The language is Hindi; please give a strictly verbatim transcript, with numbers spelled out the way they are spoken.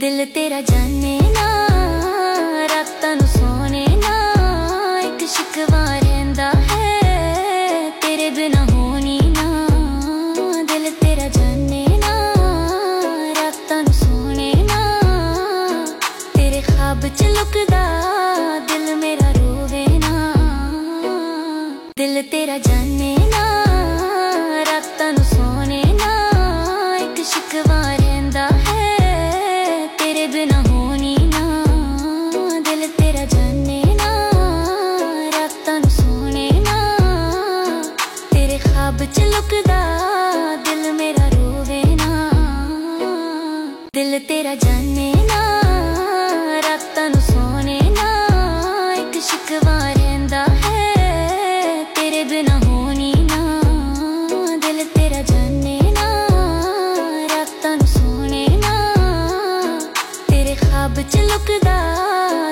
दिल तेरा जाने ना रातां नूं सोने ना एक शिकवा रहिंदा है तेरे बिना होनी ना। दिल तेरा जाने ना रातां नूं सोने ना तेरे ख्वाब च लुकदा दिल मेरा रोवे ना। दिल तेरा जाने ना रातां नूं सोने ना एक शिकवा रहिंदा है तेरे बिना होनी ना। दिल तेरा जाने ना रातां नूं सोने ना तेरे ख्वाब च लुकदा दिल मेरा रोवे ना। दिल तेरा जाने ना रातां नूं सोने ना एक शिकवा रहिंदा है तेरे बिना होनी ना। दिल तेरा जाने ना रातां नूं सोने ना तेरे ख्वाब च लुकदा